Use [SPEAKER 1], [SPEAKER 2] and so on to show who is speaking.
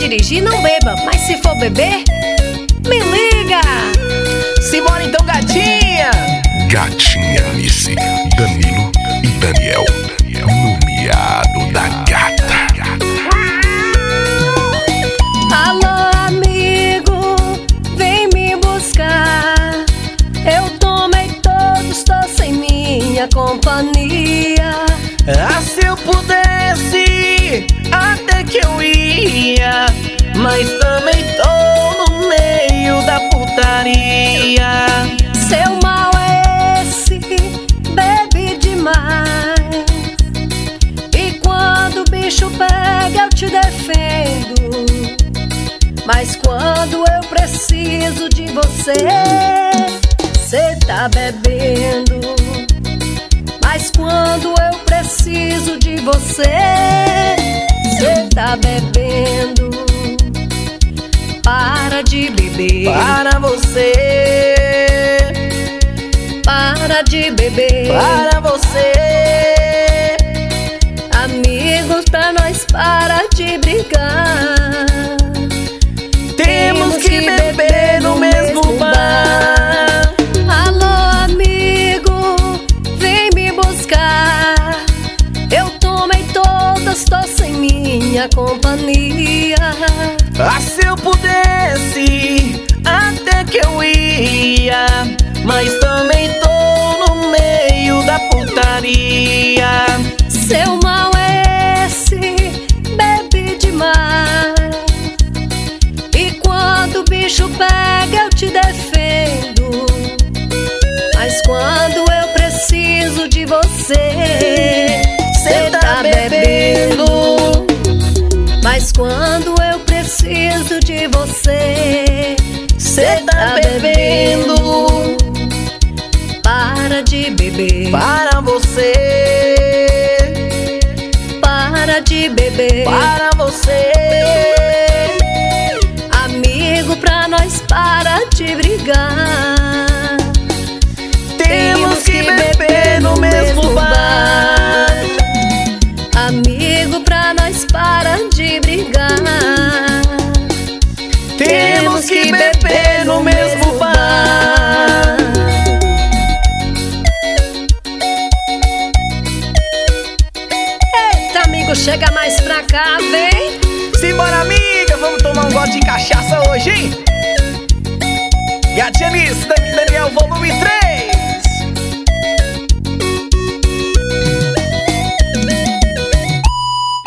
[SPEAKER 1] dirigir, não beba, mas se for beber, me liga.
[SPEAKER 2] Simbora então, gatinha.
[SPEAKER 3] Gatinha Alice, Danilo e Daniel, no miado da gata.
[SPEAKER 1] Alô, amigo, vem me buscar. Eu tomei todos, tô sem minha companhia.
[SPEAKER 2] Ah, se eu pudesse, até que eu ia, mas também tô no meio da putaria.
[SPEAKER 1] Seu mal é esse, bebe demais. E quando o bicho pega eu te defendo, mas quando eu preciso de você, cê tá bebendo. Mas quando eu preciso de você, cê tá bebendo. Para de beber,
[SPEAKER 2] Para você,
[SPEAKER 1] para de beber.
[SPEAKER 2] para você.
[SPEAKER 1] Amigos, pra nós parar de brigar.
[SPEAKER 2] Temos que beber no mesmo bar.
[SPEAKER 1] Alô, amigo, vem me buscar. Eu tomei todas, tô sem minha companhia.
[SPEAKER 2] Ah, se eu pudesse, até que eu ia, mas também tô no meio da putaria.
[SPEAKER 1] Seu mal é esse, bebe demais. E quando o bicho pega eu te defendo, mas quando eu preciso de você, cê tá bebendo. Mas quando eu preciso de você,
[SPEAKER 2] Cê tá bebendo.
[SPEAKER 1] Para de beber,
[SPEAKER 2] Para você,
[SPEAKER 1] para de beber.
[SPEAKER 2] para você.
[SPEAKER 1] Amigo, pra nós parar de brigar.
[SPEAKER 2] Temos que beber no mesmo bar.
[SPEAKER 1] Amigo, pra nós parar de brigar.
[SPEAKER 2] Temos que beber no mesmo bar.
[SPEAKER 1] Eita, amigo, chega mais pra cá, vem.
[SPEAKER 2] Simbora, amiga, vamos tomar um gole de cachaça hoje, hein? Gatinha Alice, Daniel, volume 3.